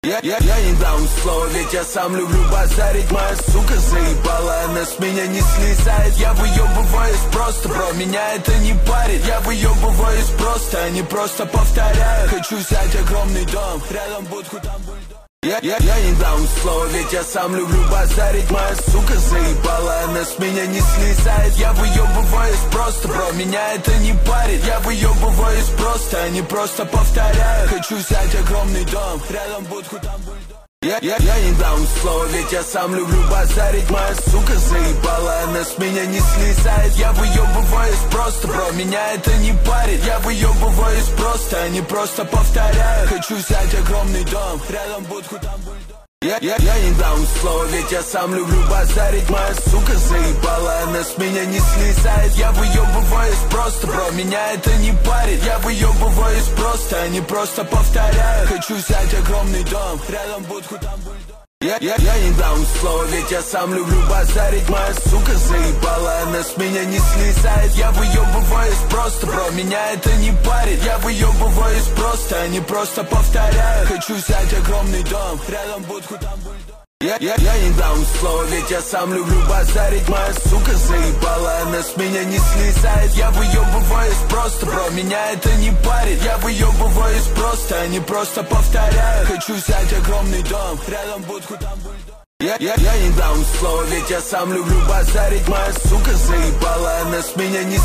Я не дам слова, ведь я сам люблю базарить. Моя сука заебала, она с меня не слезает. Я выебываюсь просто, бро, меня это не парит. Я выебываюсь просто, а не просто повторяю. Хочу взять огромный дом, рядом будку, там бульдог. Я не дам слова, ведь я сам люблю базарить. Моя сука заебала, она с меня не слезает. Я выебываюсь просто, бро, меня это не парит. Я выебываюсь просто, а не просто повторяю. Хочу взять огромный дом, рядом будку, там бульдог. Я не дам слова, ведь я сам люблю базарить. Моя сука заебала, она с меня не слезает. Я выебываюсь просто, бро, меня это не парит. Я выебываюсь просто, а не просто повторяю. Хочу взять огромный дом, рядом будку, там бульдог. Я не дам слова, ведь я сам люблю базарить. Моя сука заебала, она с меня не слезает. Я выебываюсь просто, бро, меня это не парит. Я выебываюсь просто, а не просто повторяю. Хочу взять огромный дом, рядом будку, там бульдог. Я не дам слова, ведь я сам люблю базарить. Моя сука заебала, она с меня не слезает. Я выебываюсь просто, бро, меня это не парит. Я выебываюсь просто, а не просто повторяю. Хочу взять огромный дом, рядом будку, там бульдог. Я не дам слова, ведь я сам люблю базарить. Моя сука заебала, она с меня не слезает. Я выебываюсь просто, бро, меня это не парит. Я выебываюсь просто, а не просто повторяю. Хочу взять огромный дом, рядом будку, там бульдог. Я не дам слова, ведь я сам люблю базарить. Моя сука заебала, она с меня не